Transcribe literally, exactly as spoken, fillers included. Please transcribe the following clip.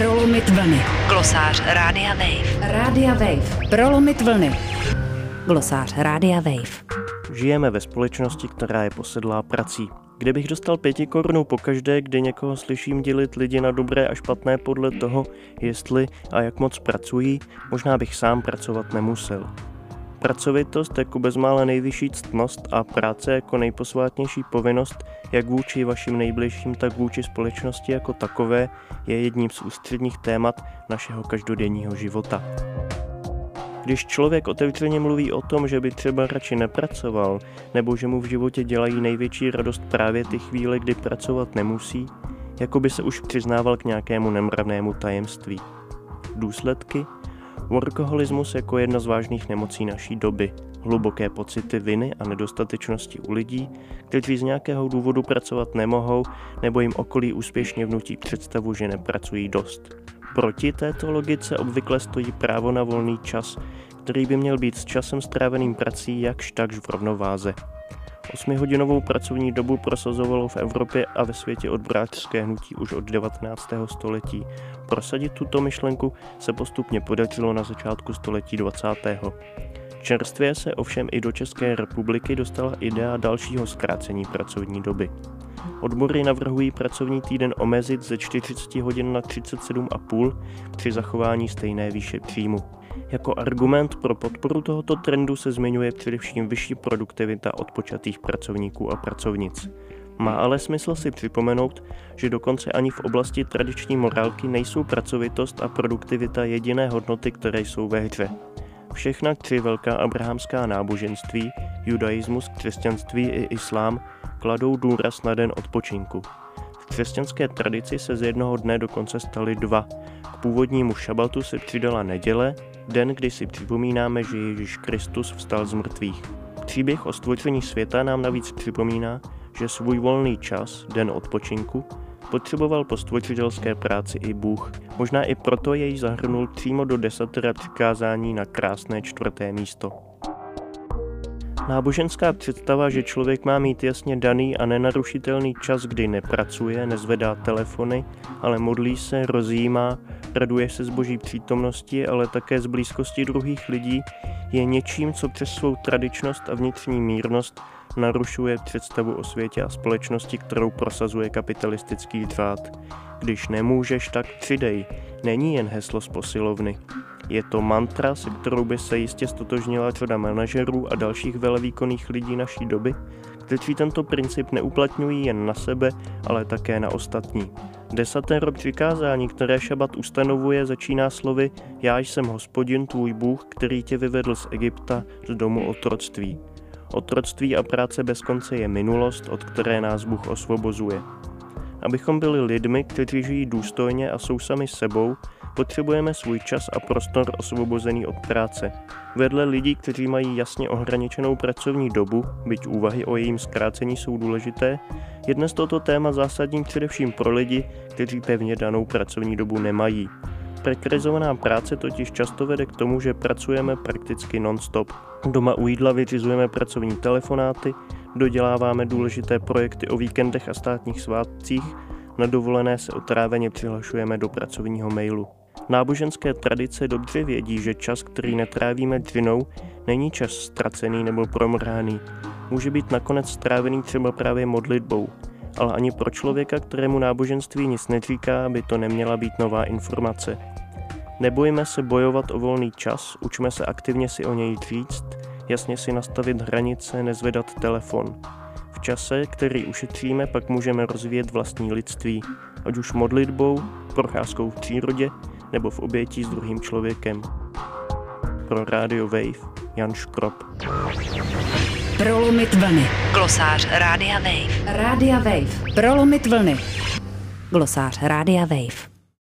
Prolomit vlny. Glosář Rádia Wave. Rádia Wave. Prolomit vlny. Glosář Rádia Wave. Žijeme ve společnosti, která je posedlá prací. Kdybych dostal pěti korunů pokaždé, kdy někoho slyším dělit lidi na dobré a špatné podle toho, jestli a jak moc pracují, možná bych sám pracovat nemusel. Pracovitost jako bezmála nejvyšší ctnost a práce jako nejposvátnější povinnost, jak vůči vašim nejbližším, tak vůči společnosti jako takové, je jedním z ústředních témat našeho každodenního života. Když člověk otevřeně mluví o tom, že by třeba radši nepracoval, nebo že mu v životě dělají největší radost právě ty chvíle, kdy pracovat nemusí, jako by se už přiznával k nějakému nemravnému tajemství. Důsledky? Workoholismus jako jedna z vážných nemocí naší doby, hluboké pocity viny a nedostatečnosti u lidí, kteří z nějakého důvodu pracovat nemohou, nebo jim okolí úspěšně vnutí představu, že nepracují dost. Proti této logice obvykle stojí právo na volný čas, který by měl být s časem stráveným prací jakž takž v rovnováze. Osmihodinovou pracovní dobu prosazovalo v Evropě a ve světě odborářské hnutí už od devatenáctého století. Prosadit tuto myšlenku se postupně podařilo na začátku století dvacátého Čerstvě se ovšem i do České republiky dostala idea dalšího zkrácení pracovní doby. Odbory navrhují pracovní týden omezit ze čtyřicet hodin na třicet sedm a půl při zachování stejné výše příjmu. Jako argument pro podporu tohoto trendu se zmiňuje především vyšší produktivita odpočatých pracovníků a pracovnic. Má ale smysl si připomenout, že dokonce ani v oblasti tradiční morálky nejsou pracovitost a produktivita jediné hodnoty, které jsou ve hře. Všechna tři velká abrahamská náboženství, judaismus, křesťanství i islám, kladou důraz na den odpočinku. V křesťanské tradici se z jednoho dne dokonce staly dva. K původnímu šabatu se přidala neděle, den, kdy si připomínáme, že Ježíš Kristus vstal z mrtvých. Příběh o stvoření světa nám navíc připomíná, že svůj volný čas, den odpočinku, potřeboval po stvořitelské práci i Bůh. Možná i proto jej zahrnul přímo do desatera přikázání na krásné čtvrté místo. Náboženská představa, že člověk má mít jasně daný a nenarušitelný čas, kdy nepracuje, nezvedá telefony, ale modlí se, rozjímá, raduje se z boží přítomnosti, ale také z blízkosti druhých lidí, je něčím, co přes svou tradičnost a vnitřní mírnost narušuje představu o světě a společnosti, kterou prosazuje kapitalistický řád. Když nemůžeš, tak přidej. Není jen heslo z posilovny. Je to mantra, se kterou by se jistě stotožnila řada manažerů a dalších velevýkonných lidí naší doby, kteří tento princip neuplatňují jen na sebe, ale také na ostatní. Desatero přikázání, které šabat ustanovuje, začíná slovy Já jsem Hospodin, tvůj Bůh, který tě vyvedl z Egypta, z domu otroctví. Otroctví a práce bez konce je minulost, od které nás Bůh osvobozuje. Abychom byli lidmi, kteří žijí důstojně a jsou sami sebou, potřebujeme svůj čas a prostor osvobozený od práce. Vedle lidí, kteří mají jasně ohraničenou pracovní dobu, byť úvahy o jejím zkrácení jsou důležité, je dnes toto téma zásadní především pro lidi, kteří pevně danou pracovní dobu nemají. Prekarizovaná práce totiž často vede k tomu, že pracujeme prakticky non-stop. Doma u jídla vyřizujeme pracovní telefonáty, doděláváme důležité projekty o víkendech a státních svátcích, na dovolené se otráveně přihlašujeme do pracovního mailu. Náboženské tradice dobře vědí, že čas, který netrávíme dřinou, není čas ztracený nebo promrhaný. Může být nakonec strávený třeba právě modlitbou. Ale ani pro člověka, kterému náboženství nic neříká, by to neměla být nová informace. Nebojme se bojovat o volný čas, učme se aktivně si o něj říct, jasně si nastavit hranice, nezvedat telefon. V čase, který ušetříme, pak můžeme rozvíjet vlastní lidství, ať už modlitbou, procházkou v přírodě nebo v obětí s druhým člověkem. Pro Radio Wave, Jan Škrop. Prolomit vlny. Glosář Rádia Wave. Rádia Wave. Prolomit vlny. Glosář Rádia Wave.